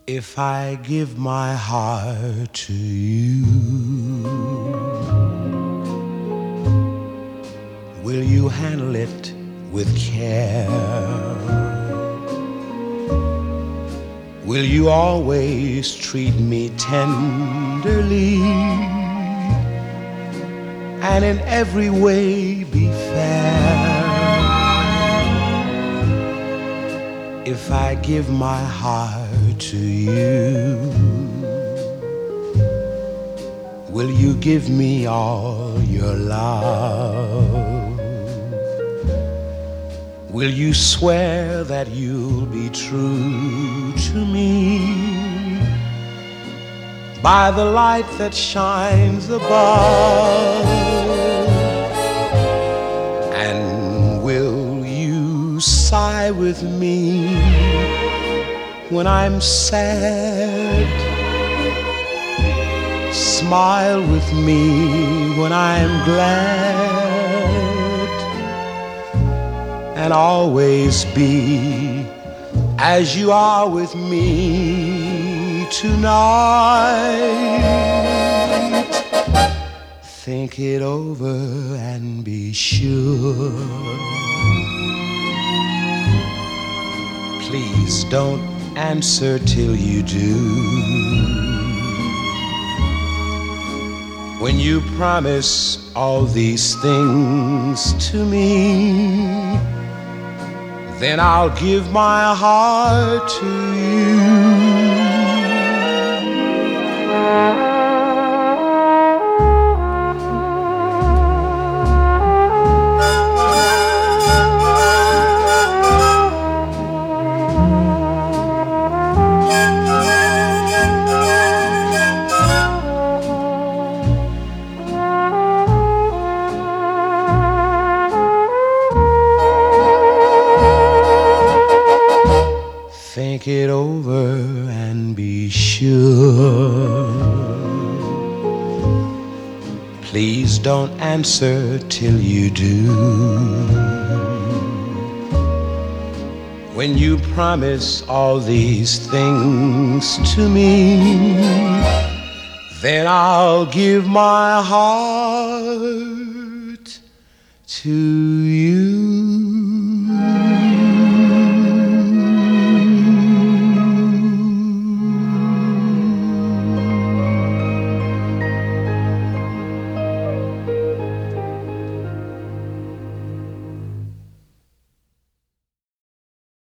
If I give my heart to you, will you handle it with care? Will you always treat me tenderly and in every way be fair? If I give my heart to you, will you give me all your love? Will you swear that you'll be true to me by the light that shines above? And will you sigh with me when I'm sad? Smile with me when I'm glad? And always be as you are with me tonight. Think it over and be sure. Please don't answer till you do. When you promise all these things to me, then I'll give my heart to you. Think it over and be sure. Please don't answer till you do. When you promise all these things to me, then I'll give my heart to you.